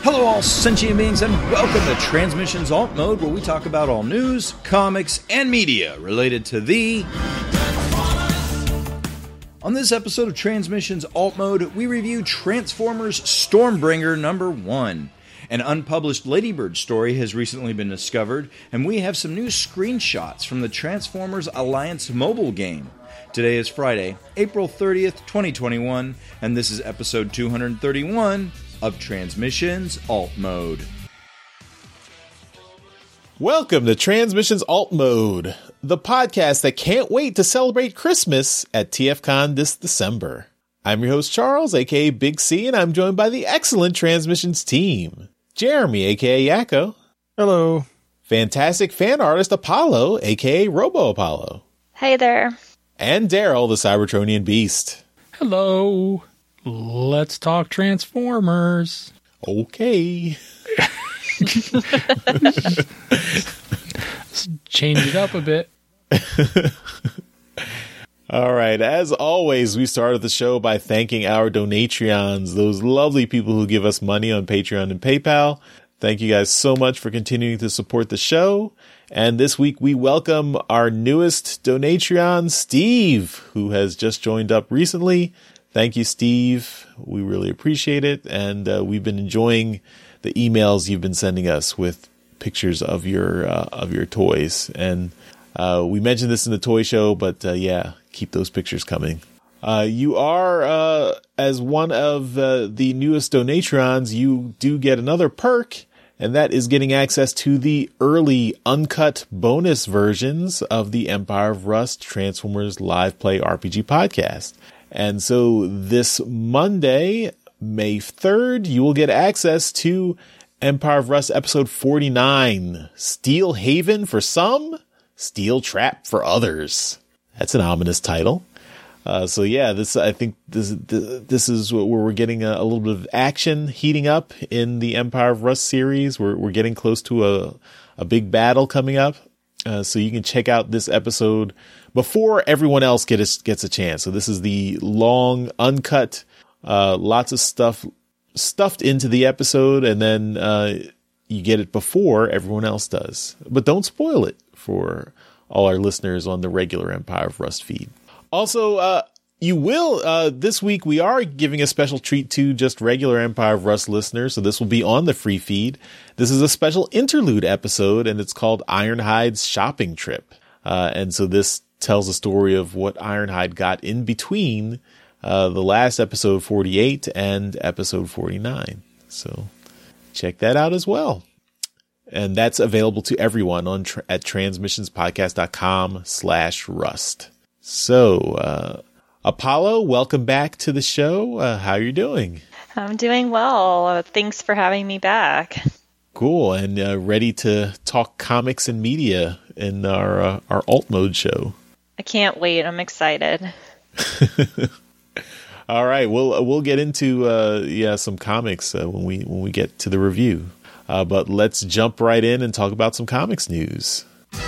Hello all sentient beings and welcome to Transmissions Alt Mode, where we talk about all news, comics, and media related to the... On this episode of Transmissions Alt Mode, we review Transformers Stormbringer number 1. An unpublished Ladybird story has recently been discovered, and we have some new screenshots from the Transformers Alliance mobile game. Today is Friday, April 30th, 2021, and this is episode 231 of Transmissions Alt Mode. Welcome to Transmissions Alt Mode, the podcast that can't wait to celebrate Christmas at TFCon this December. I'm your host Charles, aka Big C, and I'm joined by the excellent Transmissions team. Jeremy, aka Yakko. Hello. Fantastic fan artist Apollo, aka Robo Apollo. Hey there. And Daryl, the Cybertronian Beast. Hello. Let's talk Transformers. Okay. Let's change it up a bit. All right. As always, we started the show by thanking our Donatreons, those lovely people who give us money on Patreon and PayPal. Thank you guys so much for continuing to support the show. And this week we welcome our newest Donatreon, Steve, who has just joined up recently. Thank you, Steve. We really appreciate it. And we've been enjoying the emails you've been sending us with pictures of your toys. And we mentioned this in the toy show, but yeah, keep those pictures coming. You are, as one of the newest Donatrons, you do get another perk, and that is getting access to the early uncut bonus versions of the Empire of Rust Transformers Live Play RPG podcast. And so this Monday, May 3rd, you will get access to Empire of Rust episode 49, Steel Haven for some, Steel Trap for others. That's an ominous title. So yeah, I think this is where we're getting a little bit of action heating up in the Empire of Rust series. We're getting close to a big battle coming up. So you can check out this episode before everyone else gets a chance. So this is the long, uncut, lots of stuff stuffed into the episode, and then you get it before everyone else does. But don't spoil it for all our listeners on the regular Empire of Rust feed. Also, you will, this week we are giving a special treat to just regular Empire of Rust listeners, so this will be on the free feed. This is a special interlude episode, and it's called Ironhide's Shopping Trip. And so this tells a story of what Ironhide got in between the last episode 48 and episode 49. So check that out as well. And that's available to everyone on at transmissionspodcast.com/rust. So, Apollo, welcome back to the show. How are you doing? I'm doing well. Thanks for having me back. Cool. And ready to talk comics and media in our alt mode show. I can't wait. I'm excited. All right. We'll get into some comics when we get to the review. But let's jump right in and talk about some comics news.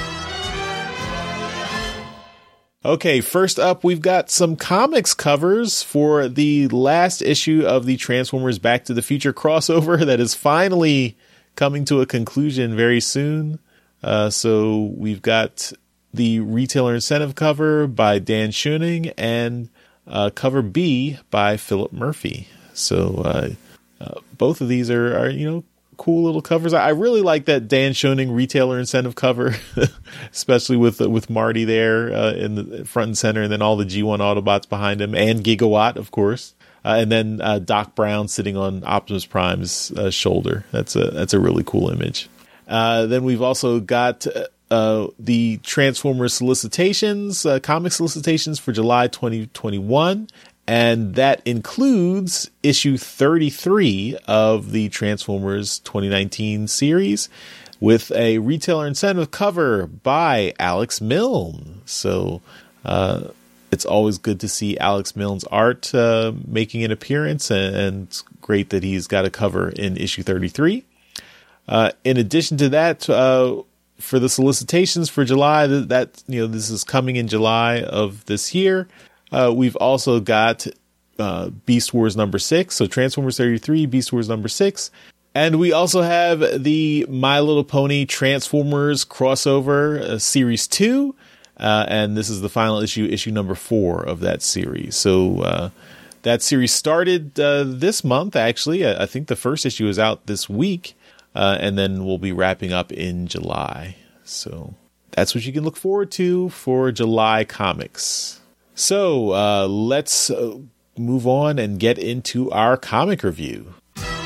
Okay, first up, we've got some comics covers for the last issue of the Transformers Back to the Future crossover that is finally coming to a conclusion very soon. So we've got the retailer incentive cover by Dan Schoening and cover B by Philip Murphy. So both of these are cool little covers. I really like that Dan Schoening retailer incentive cover, especially with Marty there in the front and center, and then all the G1 Autobots behind him, and Gigawatt, of course, and then Doc Brown sitting on Optimus Prime's shoulder. That's a really cool image. Then we've also got the Transformers solicitations, comic solicitations for July 2021. And that includes issue 33 of the Transformers 2019 series with a retailer incentive cover by Alex Milne. So it's always good to see Alex Milne's art making an appearance, and it's great that he's got a cover in issue 33. In addition to that, for the solicitations for July, this is coming in July of this year. We've also got Beast Wars number 6. So Transformers 33, Beast Wars number 6. And we also have the My Little Pony Transformers crossover series 2. And this is the final issue number 4 of that series. So that series started this month, actually. I think the first issue is out this week. And then we'll be wrapping up in July. So that's what you can look forward to for July comics. So let's move on and get into our comic review.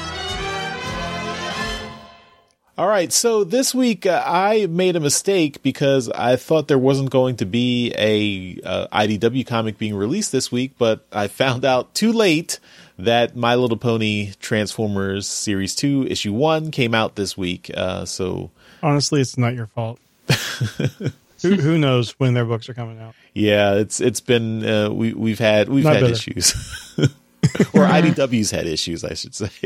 All right, so this week I made a mistake because I thought there wasn't going to be a IDW comic being released this week, but I found out too late that My Little Pony Transformers Series 2 Issue 1 came out this week. So honestly, it's not your fault. Who knows when their books are coming out? Yeah, it's been we've had issues, or IDW's had issues, I should say.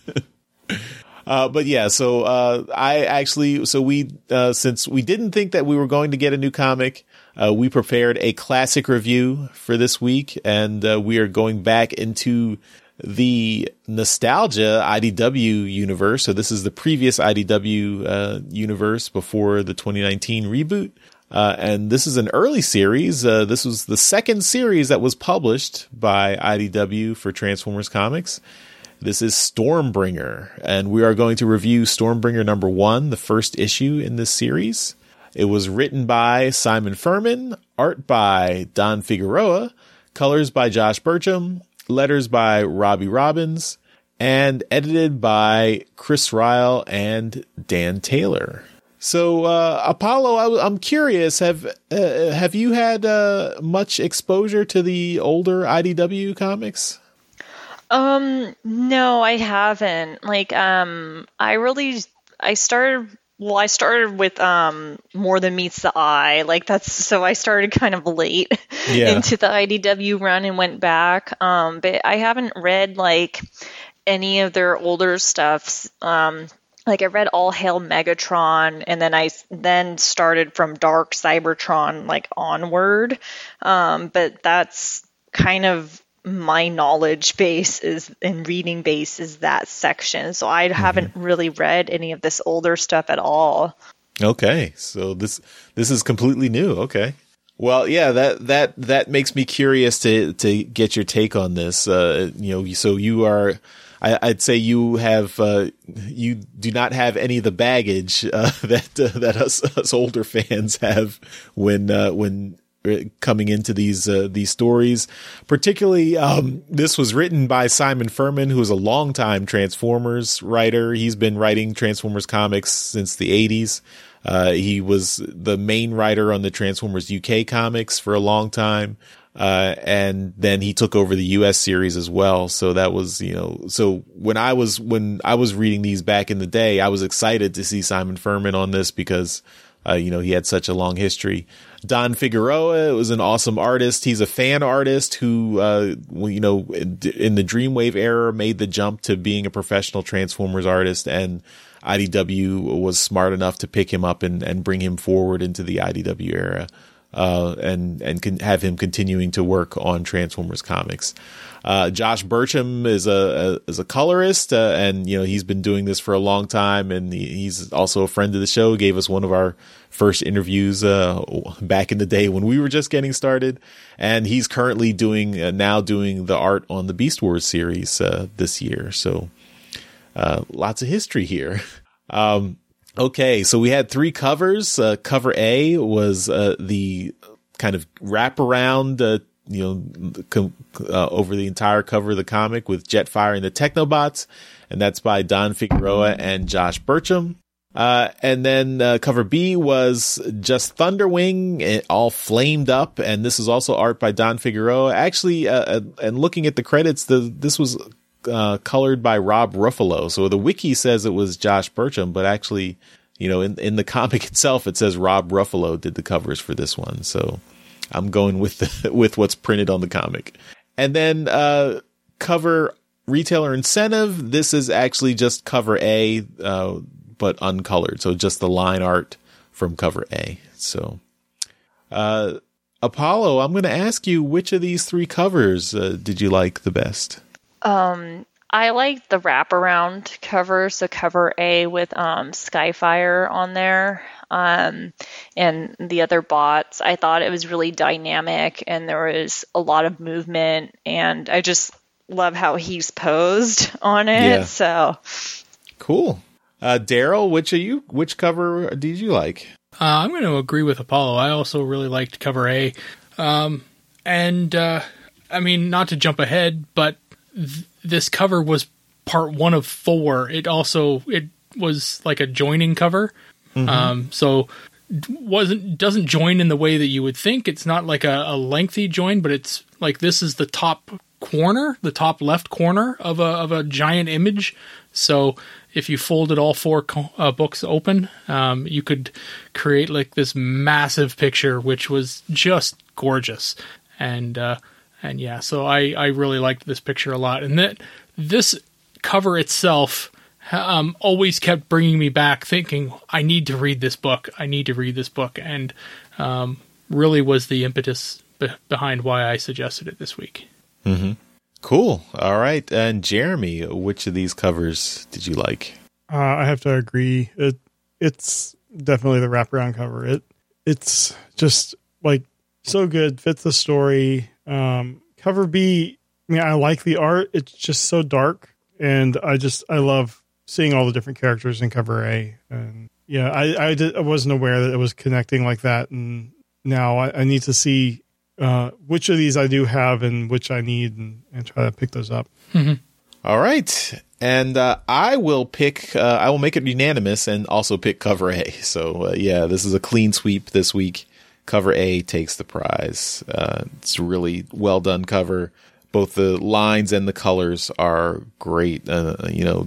But yeah, so since we didn't think that we were going to get a new comic, we prepared a classic review for this week, and we are going back into the nostalgia IDW universe. So this is the previous IDW universe before the 2019 reboot. And this is an early series. This was the second series that was published by IDW for Transformers Comics. This is Stormbringer, and we are going to review Stormbringer number 1, the first issue in this series. It was written by Simon Furman, art by Don Figueroa, colors by Josh Burcham, letters by Robbie Robbins, and edited by Chris Ryall and Dan Taylor. So, Apollo, I'm curious, have you had much exposure to the older IDW comics? No, I haven't. I started with More Than Meets the Eye. So I started kind of late into the IDW run and went back. But I haven't read any of their older stuffs. I read All Hail Megatron, and then I started from Dark Cybertron onward. But that's kind of my knowledge base and reading base is that section. So I haven't really read any of this older stuff at all. Okay. So this is completely new. Okay. Well, yeah, that makes me curious to get your take on this. So you are, I'd say you have, you do not have any of the baggage, that us older fans have when coming into these stories. Particularly, this was written by Simon Furman, who is a longtime Transformers writer. He's been writing Transformers comics since the 80s. He was the main writer on the Transformers UK comics for a long time. And then he took over the US series as well. So that was, so when I was reading these back in the day, I was excited to see Simon Furman on this because, he had such a long history. Don Figueroa was an awesome artist. He's a fan artist who, in the Dreamwave era made the jump to being a professional Transformers artist, and IDW was smart enough to pick him up and bring him forward into the IDW era, and can have him continuing to work on Transformers comics. Josh Burcham is a colorist, and he's been doing this for a long time, and he's also a friend of the show. Gave us one of our first interviews back in the day when we were just getting started, and he's currently doing the art on the Beast Wars series this year. So lots of history here. Okay, so we had 3 covers. Cover A was the kind of wraparound, over the entire cover of the comic with Jetfire and the Technobots, and that's by Don Figueroa and Josh Burcham. And then cover B was just Thunderwing, all flamed up, and this is also art by Don Figueroa. Actually, and looking at the credits, this was colored by Rob Ruffalo. So the wiki says it was Josh Burcham, but actually, in the comic itself, it says Rob Ruffalo did the covers for this one. So I'm going with what's printed on the comic. And then cover Retailer Incentive. This is actually just cover A, but uncolored. So just the line art from cover A. So Apollo, I'm going to ask you, which of these 3 covers did you like the best? I like the wraparound cover, so cover A with Skyfire on there, and the other bots. I thought it was really dynamic, and there was a lot of movement, and I just love how he's posed on it. Yeah. So cool. Daryl, which cover did you like? I'm going to agree with Apollo. I also really liked cover A. I mean, not to jump ahead, but this cover was part 1 of 4. It was like a joining cover. So doesn't join in the way that you would think. It's not like a lengthy join, but it's like this is the top left corner of a giant image. So if you folded all 4 books open, you could create like this massive picture, which was just gorgeous. And yeah, so I really liked this picture a lot. And this cover itself always kept bringing me back thinking, I need to read this book. And really was the impetus behind why I suggested it this week. Mm-hmm. Cool. All right. And Jeremy, which of these covers did you like? I have to agree. It's definitely the wraparound cover. It's just like so good. Fits the story. Cover B, I mean, I like the art. It's just so dark, and I love seeing all the different characters in cover A. And yeah, I wasn't aware that it was connecting like that, and now I need to see which of these I do have and which I need, and try to pick those up. Mm-hmm. All right. And I will make it unanimous and also pick cover A. So yeah, this is a clean sweep this week. Cover A takes the prize. It's a really well done cover. Both the lines and the colors are great. And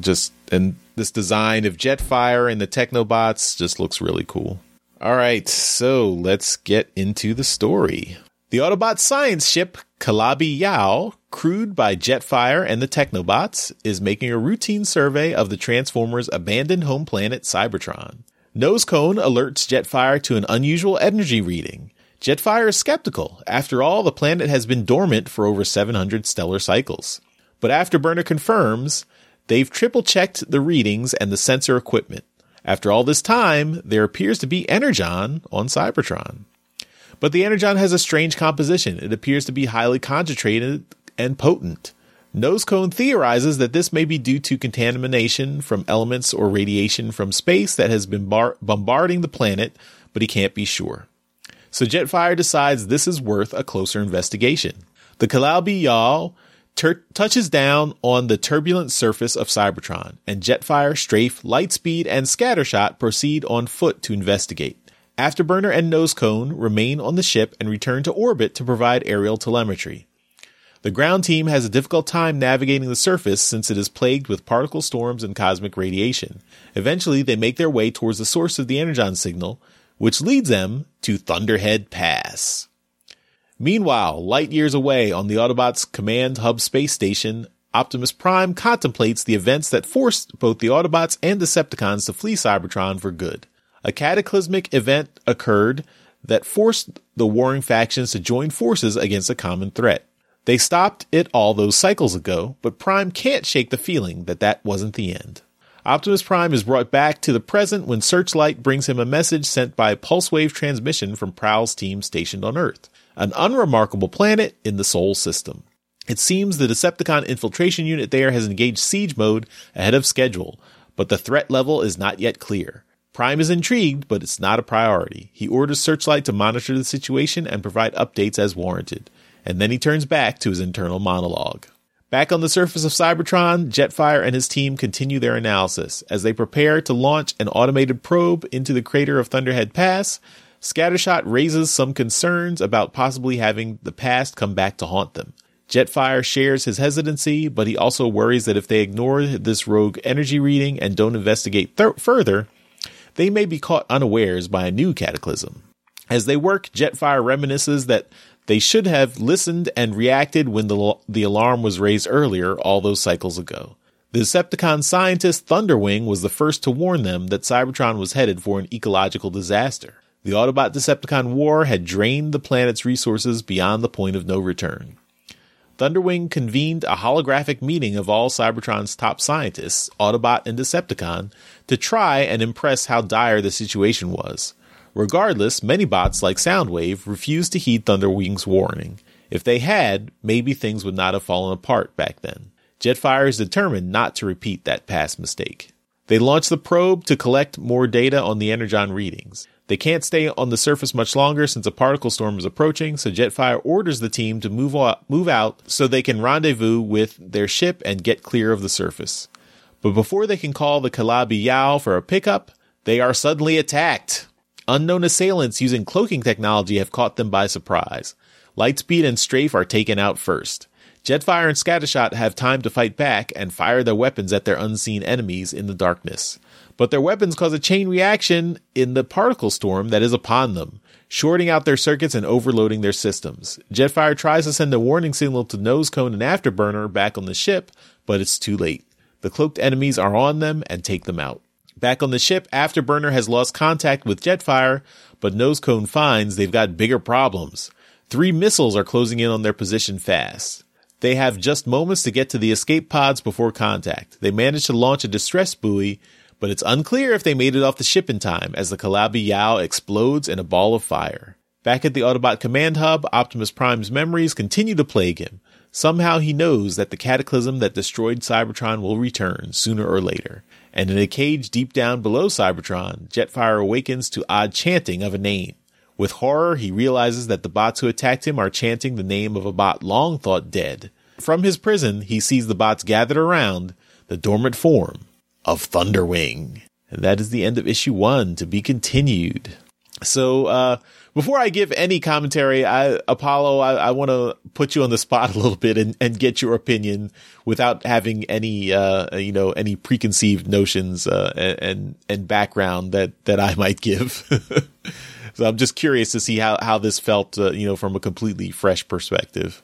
this design of Jetfire and the Technobots just looks really cool. All right, so let's get into the story. The Autobot science ship Calabi Yau, crewed by Jetfire and the Technobots, is making a routine survey of the Transformers' abandoned home planet Cybertron. Nosecone alerts Jetfire to an unusual energy reading. Jetfire is skeptical. After all, the planet has been dormant for over 700 stellar cycles. But Afterburner confirms they've triple-checked the readings and the sensor equipment. After all this time, there appears to be Energon on Cybertron. But the Energon has a strange composition. It appears to be highly concentrated and potent. Nosecone theorizes that this may be due to contamination from elements or radiation from space that has been bombarding the planet, but he can't be sure. So Jetfire decides this is worth a closer investigation. The Calabi Yau touches down on the turbulent surface of Cybertron, and Jetfire, Strafe, Lightspeed, and Scattershot proceed on foot to investigate. Afterburner and Nosecone remain on the ship and return to orbit to provide aerial telemetry. The ground team has a difficult time navigating the surface since it is plagued with particle storms and cosmic radiation. Eventually, they make their way towards the source of the Energon signal, which leads them to Thunderhead Pass. Meanwhile, light years away on the Autobots' Command Hub space station, Optimus Prime contemplates the events that forced both the Autobots and Decepticons to flee Cybertron for good. A cataclysmic event occurred that forced the warring factions to join forces against a common threat. They stopped it all those cycles ago, but Prime can't shake the feeling that wasn't the end. Optimus Prime is brought back to the present when Searchlight brings him a message sent by pulse-wave transmission from Prowl's team stationed on Earth, an unremarkable planet in the Sol system. It seems the Decepticon infiltration unit there has engaged siege mode ahead of schedule, but the threat level is not yet clear. Prime is intrigued, but it's not a priority. He orders Searchlight to monitor the situation and provide updates as warranted. And then he turns back to his internal monologue. Back on the surface of Cybertron, Jetfire and his team continue their analysis. As they prepare to launch an automated probe into the crater of Thunderhead Pass, Scattershot raises some concerns about possibly having the past come back to haunt them. Jetfire shares his hesitancy, but he also worries that if they ignore this rogue energy reading and don't investigate further, they may be caught unawares by a new cataclysm. As they work, Jetfire reminisces that they should have listened and reacted when the alarm was raised earlier all those cycles ago. The Decepticon scientist Thunderwing was the first to warn them that Cybertron was headed for an ecological disaster. The Autobot-Decepticon war had drained the planet's resources beyond the point of no return. Thunderwing convened a holographic meeting of all Cybertron's top scientists, Autobot and Decepticon, to try and impress how dire the situation was. Regardless, many bots like Soundwave refused to heed Thunderwing's warning. If they had, maybe things would not have fallen apart back then. Jetfire is determined not to repeat that past mistake. They launch the probe to collect more data on the Energon readings. They can't stay on the surface much longer since a particle storm is approaching, so Jetfire orders the team to move out so they can rendezvous with their ship and get clear of the surface. But before they can call the Calabi Yao for a pickup, they are suddenly attacked. Unknown assailants using cloaking technology have caught them by surprise. Lightspeed and Strafe are taken out first. Jetfire and Scattershot have time to fight back and fire their weapons at their unseen enemies in the darkness. But their weapons cause a chain reaction in the particle storm that is upon them, shorting out their circuits and overloading their systems. Jetfire tries to send a warning signal to Nosecone and Afterburner back on the ship, but it's too late. The cloaked enemies are on them and take them out. Back on the ship, Afterburner has lost contact with Jetfire, but Nosecone finds they've got bigger problems. 3 missiles are closing in on their position fast. They have just moments to get to the escape pods before contact. They manage to launch a distress buoy, but it's unclear if they made it off the ship in time as the Calabi Yao explodes in a ball of fire. Back at the Autobot command hub, Optimus Prime's memories continue to plague him. Somehow he knows that the cataclysm that destroyed Cybertron will return sooner or later. And in a cage deep down below Cybertron, Jetfire awakens to odd chanting of a name. With horror, he realizes that the bots who attacked him are chanting the name of a bot long thought dead. From his prison, he sees the bots gathered around the dormant form of Thunderwing. And that is the end of issue 1, to be continued. So, before I give any commentary, Apollo, I want to put you on the spot a little bit and get your opinion without having any, any preconceived notions, and background that I might give. So I'm just curious to see how this felt, from a completely fresh perspective.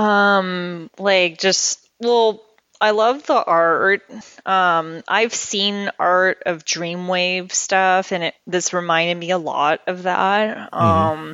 I love the art. I've seen art of Dreamwave stuff, and this reminded me a lot of that. I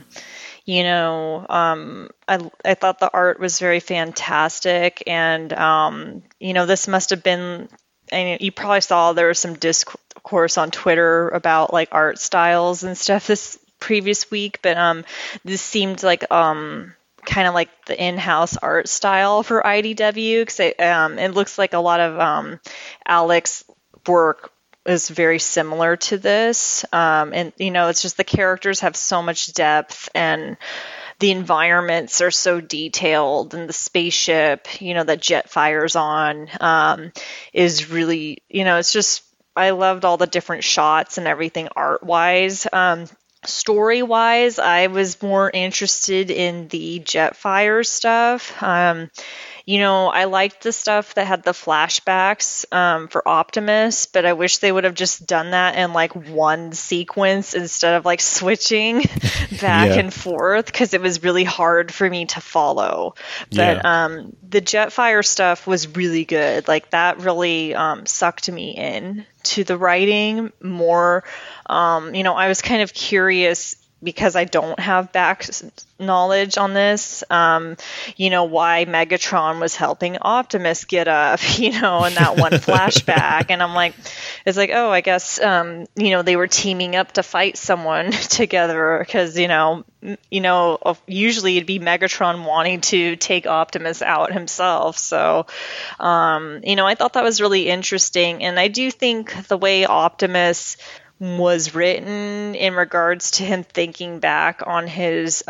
thought the art was very fantastic, and this must have been. And you probably saw there was some discourse on Twitter about like art styles and stuff this previous week, but this seemed like kind of like the in-house art style for IDW, because it looks like a lot of Alex's work is very similar to this, and it's just the characters have so much depth, and the environments are so detailed, and the spaceship that Jetfire's on is really it's just, I loved all the different shots and everything art-wise. Story-wise, I was more interested in the Jetfire stuff. I liked the stuff that had the flashbacks for Optimus, but I wish they would have just done that in like one sequence instead of like switching back and forth, because it was really hard for me to follow. But the Jetfire stuff was really good. Like that really sucked me in to the writing more. I was kind of curious, because I don't have back knowledge on this, why Megatron was helping Optimus get up, in that one flashback. And I'm like, it's like, oh, I guess, they were teaming up to fight someone together, because, usually it'd be Megatron wanting to take Optimus out himself. So, I thought that was really interesting. And I do think the way Optimus was written in regards to him thinking back on his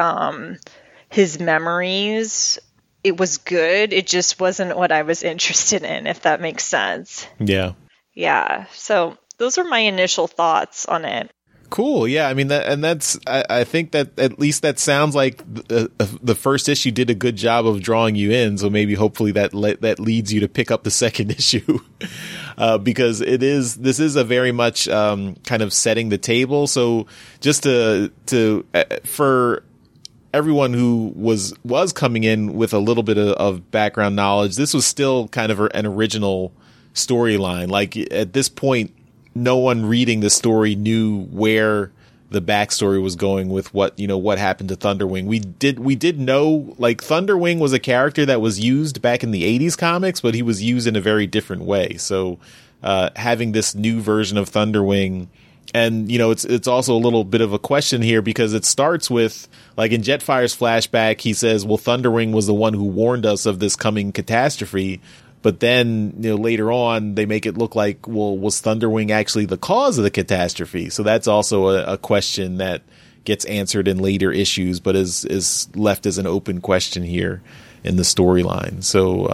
memories, it was good. It just wasn't what I was interested in, if that makes sense. Yeah. So those are my initial thoughts on it. Cool. Yeah. I mean, I think that at least that sounds like the first issue did a good job of drawing you in. So maybe hopefully that leads you to pick up the second issue, because this is a very much, kind of setting the table. So just for everyone who was coming in with a little bit of background knowledge, this was still kind of an original storyline. Like at this point, no one reading the story knew where backstory was going with what happened to Thunderwing. We did know, like, Thunderwing was a character that was used back in the 80s comics, but he was used in a very different way. So having this new version of Thunderwing, and it's also a little bit of a question here, because it starts with, like, in Jetfire's flashback, he says, well, Thunderwing was the one who warned us of this coming catastrophe. But then, later on, they make it look like, well, was Thunderwing actually the cause of the catastrophe? So that's also a question that gets answered in later issues, but is left as an open question here in the storyline. So,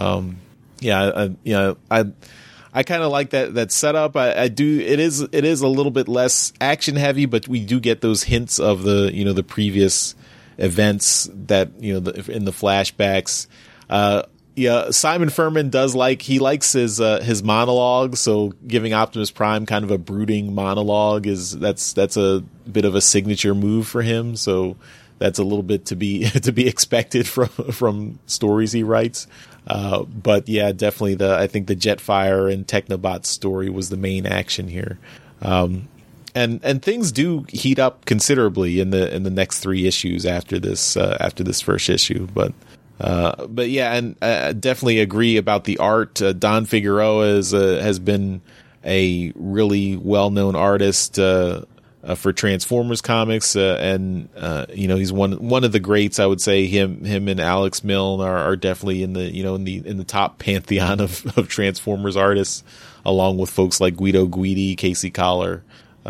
I kind of like that setup. I do. It is a little bit less action heavy, but we do get those hints of the previous events that in the flashbacks. Simon Furman likes his monologue, so giving Optimus Prime kind of a brooding monologue that's a bit of a signature move for him. So that's a little bit to be expected from stories he writes. But yeah, definitely I think the Jetfire and Technobot story was the main action here. And things do heat up considerably in the next 3 issues after this first issue, but yeah, and I definitely agree about the art. Don Figueroa has been a really well-known artist for Transformers comics, and he's one of the greats. I would say him and Alex Milne are definitely in the top pantheon of Transformers artists, along with folks like Guido Guidi, Casey Collar,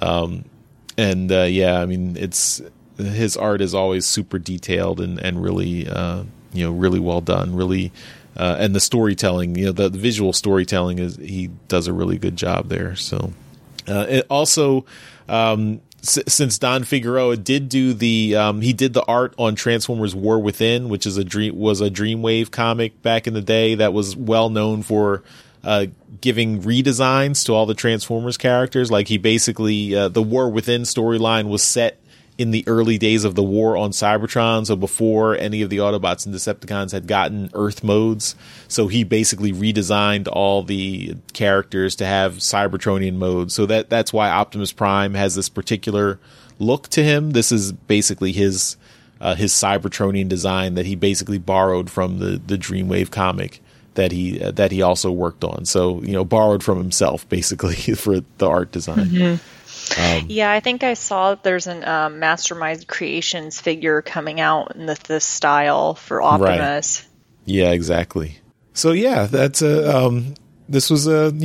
it's his art is always super detailed and really. Really well done, really, and the storytelling, the visual storytelling he does a really good job there. So, it also, since Don Figueroa did do the art on Transformers War Within, which is a Dreamwave comic back in the day that was well known for giving redesigns to all the Transformers characters. Like, he basically the War Within storyline was set in the early days of the war on Cybertron, so before any of the Autobots and Decepticons had gotten Earth modes. So he basically redesigned all the characters to have Cybertronian modes. So that's why Optimus Prime has this particular look to him. This is basically his Cybertronian design that he basically borrowed from the Dreamwave comic that he also worked on. So, borrowed from himself basically for the art design. Mm-hmm. I think I saw that there's an Mastermind Creations figure coming out in this style for Optimus. Right. Yeah, exactly. So yeah, that's this was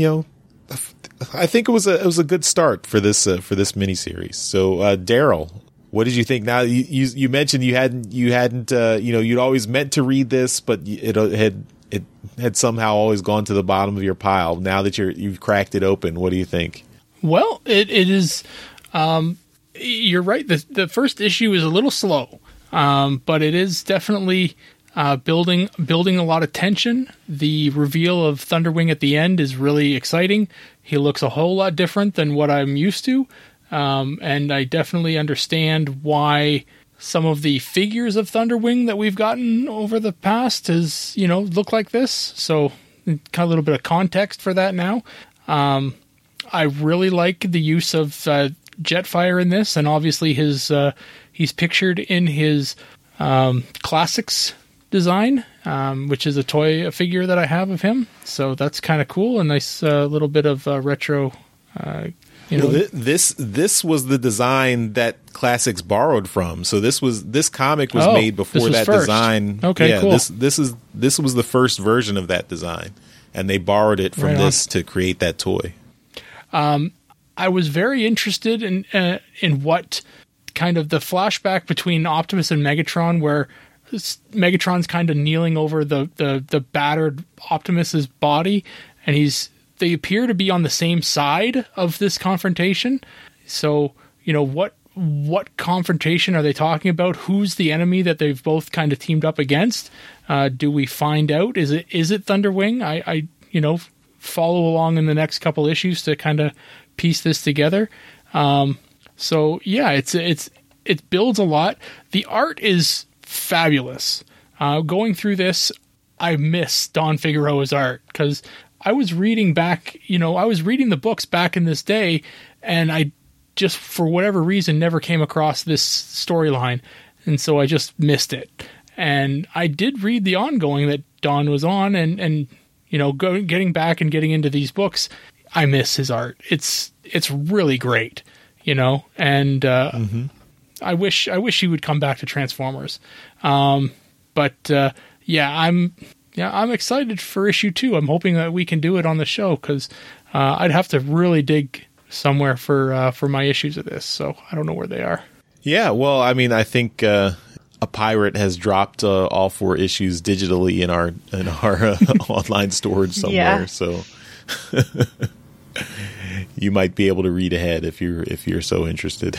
I think it was a good start for this miniseries. So Daryl, what did you think? Now you mentioned you hadn't you'd always meant to read this, but it had somehow always gone to the bottom of your pile. Now that you've cracked it open, what do you think? Well, it is. You're right. The first issue is a little slow, but it is definitely building a lot of tension. The reveal of Thunderwing at the end is really exciting. He looks a whole lot different than what I'm used to, and I definitely understand why some of the figures of Thunderwing that we've gotten over the past look like this. So, kind of a little bit of context for that now. I really like the use of Jetfire in this, and obviously he's pictured in his Classics design, which is a figure that I have of him. So that's kind of cool. A nice little bit of retro. This was the design that Classics borrowed from. So this comic was made before that first design. Okay, yeah, cool. This was the first version of that design, and they borrowed it from this to create that toy. I was very interested in what kind of the flashback between Optimus and Megatron, where Megatron's kind of kneeling over the battered Optimus's body, and they appear to be on the same side of this confrontation. So, what confrontation are they talking about? Who's the enemy that they've both kind of teamed up against? Do we find out? Is it Thunderwing? I follow along in the next couple issues to kind of piece this together. So yeah, it builds a lot. The art is fabulous. Going through this, I miss Don Figueroa's art, because I was reading the books back in this day, and I just for whatever reason never came across this storyline, and so I just missed it. And I did read the ongoing that Don was on, and getting back and getting into these books, I miss his art. It's really great, and I wish he would come back to Transformers. I'm excited for issue 2. I'm hoping that we can do it on the show, because I'd have to really dig somewhere for my issues of this. So I don't know where they are. Yeah, well, I mean, I think a pirate has dropped all 4 issues digitally in our online storage somewhere. Yeah. So you might be able to read ahead if you're so interested.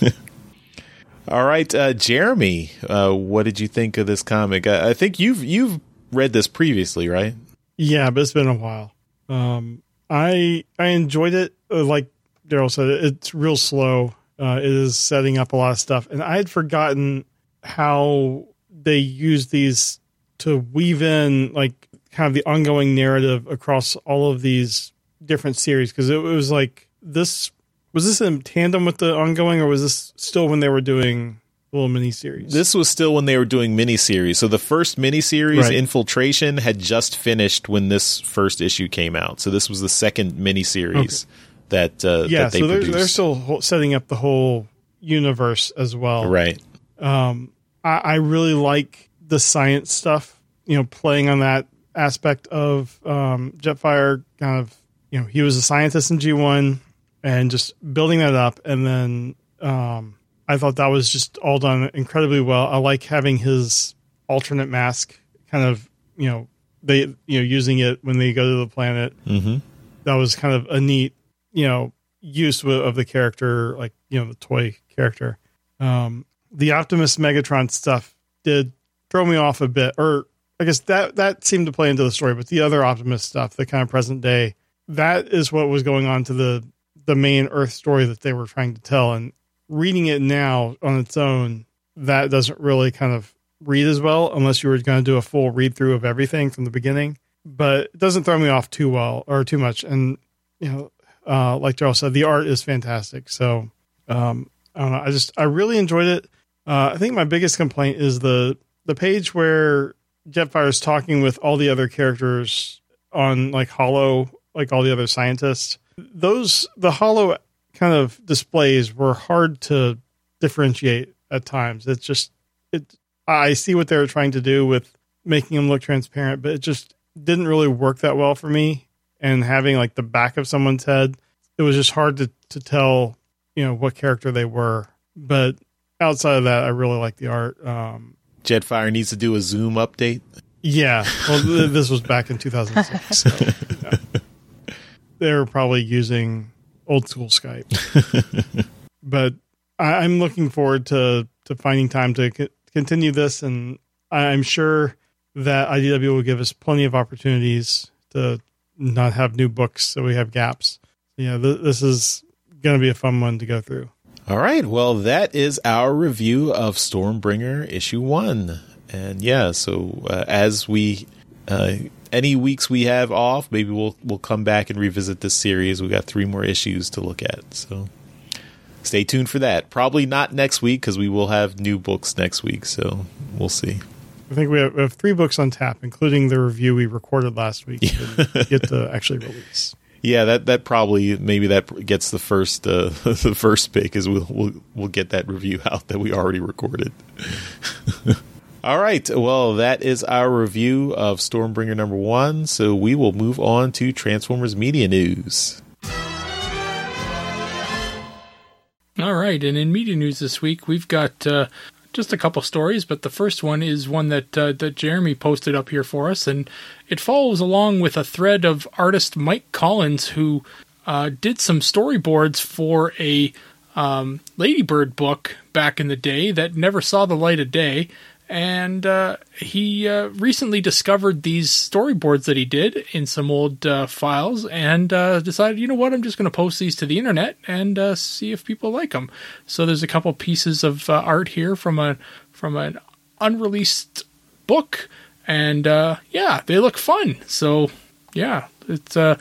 All right, Jeremy, what did you think of this comic? I think you've read this previously, right? Yeah, but it's been a while. I enjoyed it. Like Daryl said, it's real slow. It is setting up a lot of stuff, and I had forgotten how they use these to weave in like kind of the ongoing narrative across all of these different series. Because it was like this. Was this in tandem with the ongoing, or was this still when they were doing little miniseries? This was still when they were doing miniseries. So the first miniseries, right, Infiltration, had just finished when this first issue came out. So this was the second miniseries that they produced. They're still setting up the whole universe as well. Right. I really like the science stuff, playing on that aspect of Jetfire. Kind of, he was a scientist in G1. And just building that up, and then I thought that was just all done incredibly well. I like having his alternate mask, kind of, using it when they go to the planet. Mm-hmm. That was kind of a neat, use of the character, like the toy character. The Optimus Megatron stuff did throw me off a bit, or I guess that seemed to play into the story. But the other Optimus stuff, the kind of present day, that is what was going on to the main Earth story that they were trying to tell. And reading it now on its own, that doesn't really kind of read as well unless you were going to do a full read through of everything from the beginning. But it doesn't throw me off too well or too much. And, like Charles said, the art is fantastic. So, I don't know. I really enjoyed it. I think my biggest complaint is the page where Jetfire is talking with all the other characters on like Hollow, like all the other scientists. The Hollow kind of displays were hard to differentiate at times. I see what they were trying to do with making them look transparent, but it just didn't really work that well for me. And having like the back of someone's head, it was just hard to tell, what character they were. But outside of that, I really like the art. Jetfire needs to do a Zoom update. Yeah. Well, this was back in 2006. So, they were probably using old school Skype. But I'm looking forward to finding time to continue this. And I'm sure that IDW will give us plenty of opportunities to not have new books, so we have gaps. Yeah, this is going to be a fun one to go through. All right. Well, that is our review of Stormbringer issue 1. And yeah, so as we any weeks we have off, maybe we'll come back and revisit this series. We got 3 more issues to look at, so stay tuned for that. Probably not next week because we will have new books next week, so we'll see. I think we have 3 books on tap, including the review we recorded last week to get to actually release. Yeah, that probably maybe that gets the first the first pick, is we'll get that review out that we already recorded. All right, well, that is our review of Stormbringer number 1, so we will move on to Transformers Media News. All right, and in media news this week, we've got just a couple stories, but the first one is one that Jeremy posted up here for us, and it follows along with a thread of artist Mike Collins, who did some storyboards for a Ladybird book back in the day that never saw the light of day. And he recently discovered these storyboards that he did in some old files, and decided, you know what, I'm just going to post these to the internet and see if people like them. So there's a couple pieces of art here from an unreleased book, and yeah, they look fun. So yeah, it's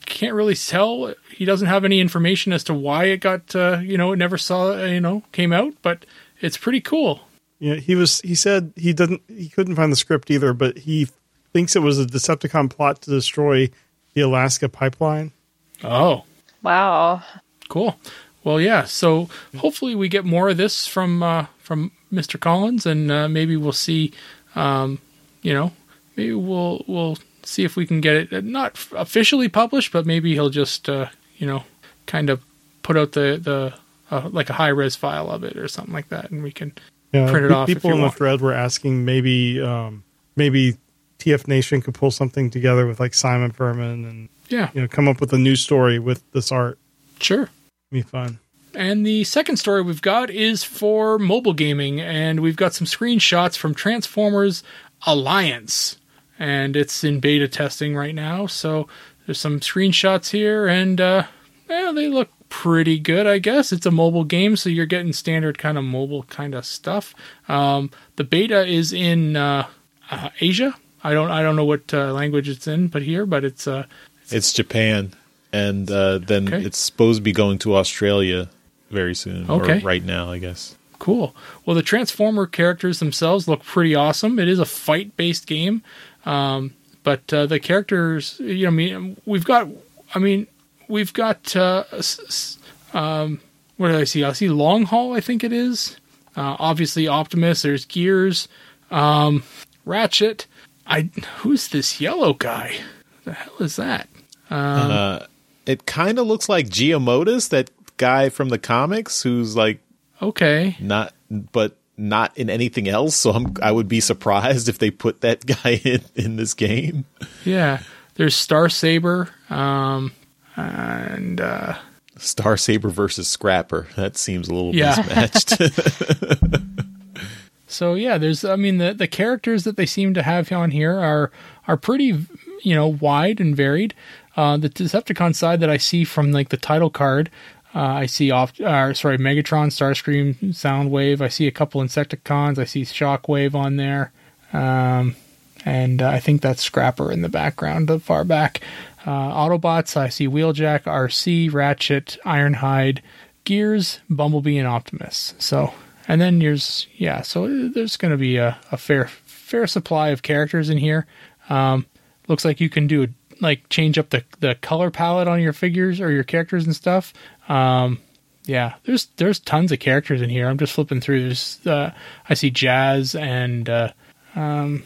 can't really tell. He doesn't have any information as to why it got, it never came out, but it's pretty cool. Yeah, he said he couldn't find the script either, but he thinks it was a Decepticon plot to destroy the Alaska pipeline. Oh. Wow. Cool. Well, yeah, so hopefully we get more of this from Mr. Collins, and maybe we'll see, maybe we'll see if we can get it not officially published, but maybe he'll just, kind of put out the like a high-res file of it or something like that, and we can print it off. People in the thread were asking maybe TF Nation could pull something together with like Simon Furman and come up with a new story with this art. Sure. Be fun. And the second story we've got is for mobile gaming, and we've got some screenshots from Transformers Alliance, and it's in beta testing right now. So there's some screenshots here, and they look pretty good, I guess. It's a mobile game, so you're getting standard kind of mobile kind of stuff. The beta is in Asia. I don't know what language it's in, but it's Japan, and then it's supposed to be going to Australia very soon. Okay. Or right now, I guess. Cool. Well, the Transformer characters themselves look pretty awesome. It is a fight-based game, but the characters, we've got. What did I see? I see Long Haul, I think it is. Obviously, Optimus. There's Gears, Ratchet. Who's this yellow guy? The hell is that? It kind of looks like Giamottis, that guy from the comics, who's like not in anything else. So I would be surprised if they put that guy in this game. Yeah, there's Star Saber, and Star Saber versus Scrapper. That seems a little mismatched. So yeah, there's the characters that they seem to have on here are pretty wide and varied. The Decepticon side that I see from like the title card, I see Megatron, Starscream, Soundwave. I see a couple Insecticons. I see Shockwave on there, and I think that's Scrapper in the background, far back. Autobots, I see Wheeljack, RC, Ratchet, Ironhide, Gears, Bumblebee, and Optimus. So, and then there's there's going to be a fair supply of characters in here. Looks like you can change up the color palette on your figures or your characters and stuff. There's tons of characters in here. I'm just flipping through. I see Jazz and There's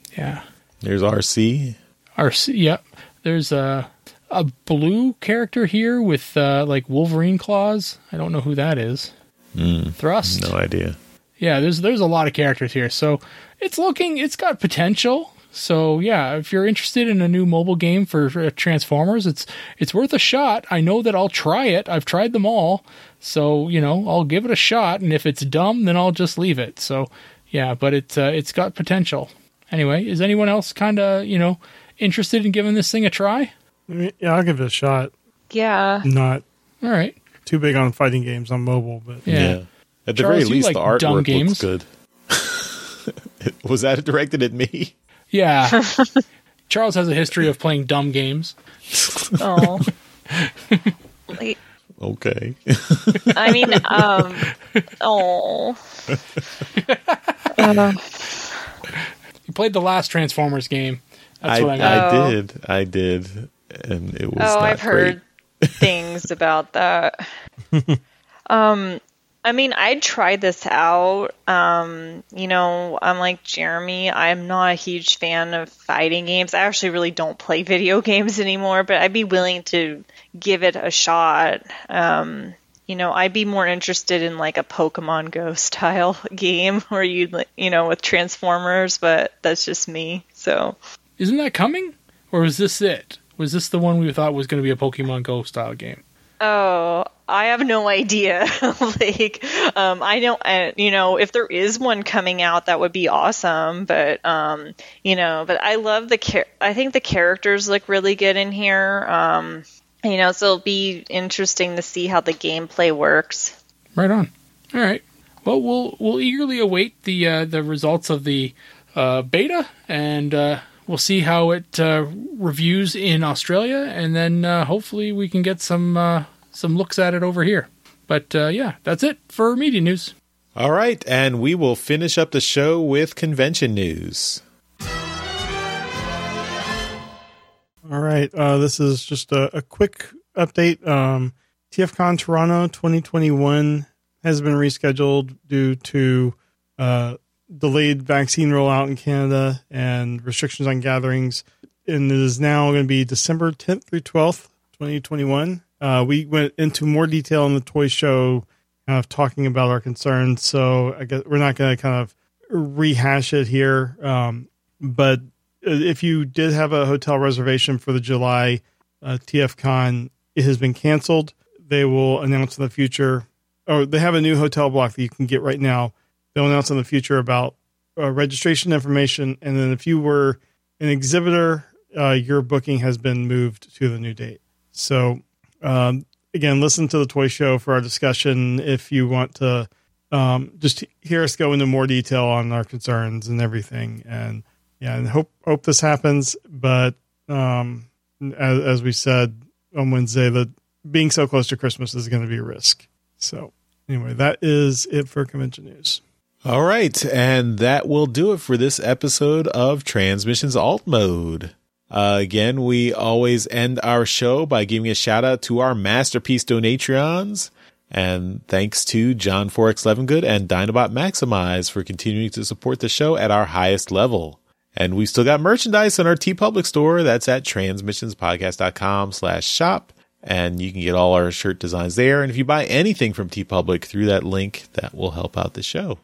RC. RC, yep. There's a blue character here with like Wolverine claws. I don't know who that is. Thrust. No idea. Yeah, there's a lot of characters here. So it's got potential. So yeah, if you're interested in a new mobile game for Transformers, it's worth a shot. I know that I'll try it. I've tried them all. So, I'll give it a shot, and if it's dumb, then I'll just leave it. So yeah, but it's got potential. Anyway, is anyone else kind of, interested in giving this thing a try? Yeah, I'll give it a shot. Yeah. Not all right. Too big on fighting games on mobile, but yeah. At the very least, the artwork looks good. Was that directed at me? Yeah. Charles has a history of playing dumb games. Oh. Okay. I mean, You played the last Transformers game. That's what I did. And it was not I've heard things about that. I'd try this out. I'm like Jeremy. I'm not a huge fan of fighting games. I actually really don't play video games anymore, but I'd be willing to give it a shot. I'd be more interested in like a Pokemon Go style game where with Transformers, but that's just me. So, isn't that coming? Or was this it? Was this the one we thought was going to be a Pokemon Go style game? Oh, I have no idea. I know, if there is one coming out, that would be awesome. But, but I love I think the characters look really good in here. So it'll be interesting to see how the gameplay works. Right on. All right. Well, we'll eagerly await the results of the beta, and we'll see how it reviews in Australia, and then hopefully we can get some looks at it over here. But yeah, that's it for media news. All right, and we will finish up the show with convention news. All right, this is just a quick update. TFCon Toronto 2021 has been rescheduled due to delayed vaccine rollout in Canada and restrictions on gatherings, and it is now going to be December 10th through 12th, 2021. We went into more detail in the toy show, kind of talking about our concerns, so I guess we're not going to kind of rehash it here. But if you did have a hotel reservation for the July TFCon, it has been canceled. They will announce in the future, or they have a new hotel block that you can get right now. They'll announce in the future about registration information, and then if you were an exhibitor, your booking has been moved to the new date. So, again, listen to the toy show for our discussion if you want to just hear us go into more detail on our concerns and everything. And yeah, and hope this happens. But as we said on Wednesday, that being so close to Christmas is going to be a risk. So anyway, that is it for convention news. All right, and that will do it for this episode of Transmissions Alt Mode. Again, we always end our show by giving a shout out to our Masterpiece Donatreons. And thanks to John Forex Levengood and Dinobot Maximize for continuing to support the show at our highest level. And we've still got merchandise on our TeePublic store. That's at transmissionspodcast.com/shop. And you can get all our shirt designs there. And if you buy anything from TeePublic through that link, that will help out the show.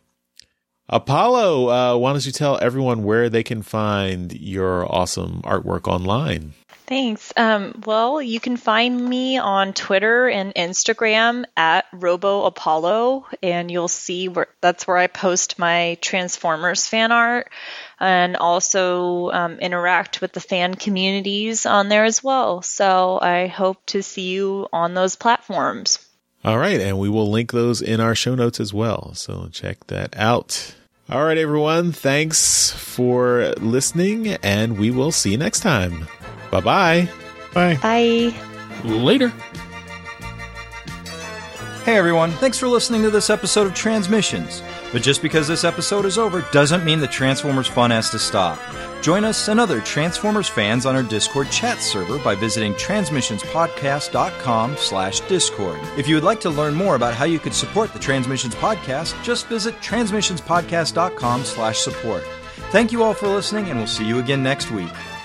Apollo, why don't you tell everyone where they can find your awesome artwork online? Thanks. Well, you can find me on Twitter and Instagram at RoboApollo, and you'll see that's where I post my Transformers fan art, and also interact with the fan communities on there as well. So I hope to see you on those platforms. All right, and we will link those in our show notes as well, so check that out. All right, everyone, thanks for listening, and we will see you next time. Bye-bye. Bye. Bye. Later. Hey everyone, thanks for listening to this episode of Transmissions. But just because this episode is over doesn't mean the Transformers fun has to stop. Join us and other Transformers fans on our Discord chat server by visiting transmissionspodcast.com/Discord. If you would like to learn more about how you could support the Transmissions Podcast, just visit transmissionspodcast.com/support. Thank you all for listening, and we'll see you again next week.